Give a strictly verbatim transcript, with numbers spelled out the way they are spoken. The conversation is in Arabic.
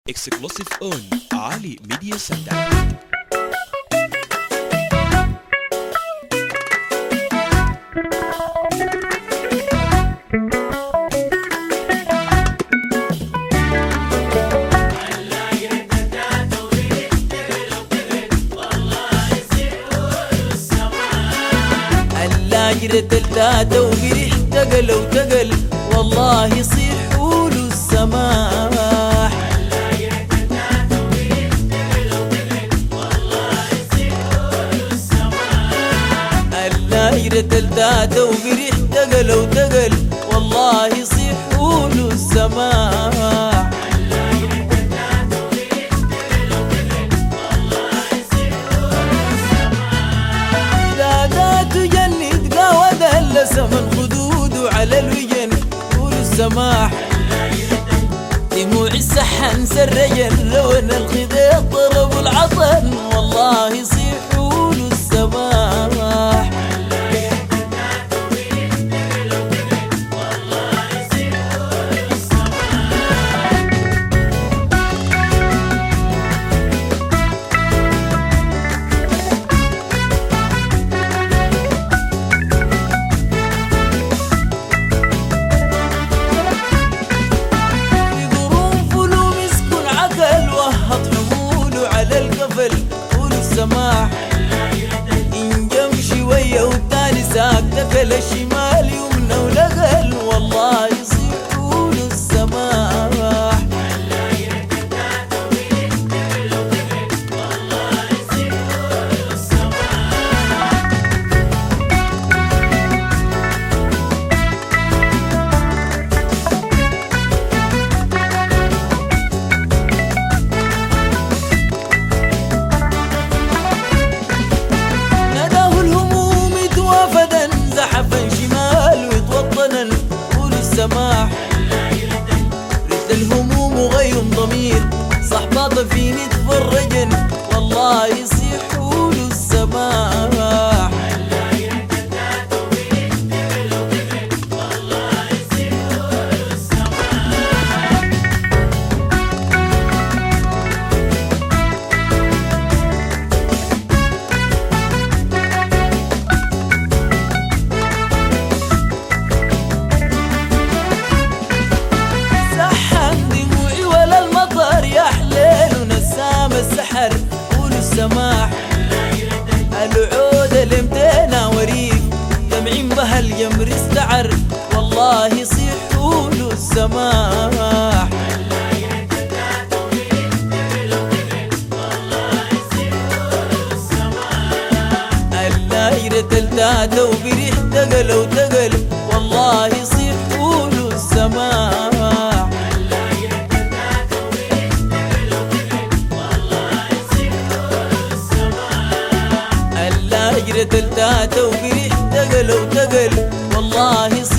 Exclusive on Ali Media Center. اللاجرة التلاتة وقريح تقل وتقل والله يصير حول السماح. اللاجرة التلاتة وقريح تقل وتقل والله يصير حول السماح. سمن خدوده على الوجن قولوا السماح. دموع السحن سرجن لون الخديط ضرب العطن والله يصيح قولوا السماح. السماح إن جمشي ويا والتاني ساق تكل الشمال يمنى ولقل والله يصير طول السماح. السماح رد الهموم وغيم ضمير صحباطة فيني تفرجن والله يصير حول السماح. السحر قولوا السماح. العود الامتينا وريف دمعين بها الجمر استعر والله يصير قولوا السماح. اللاجرة تلتاتة وقريح تقل وتقل والله يصير قولوا السماح. اللاجرة تلتاتة وقريح تقل وتقل والله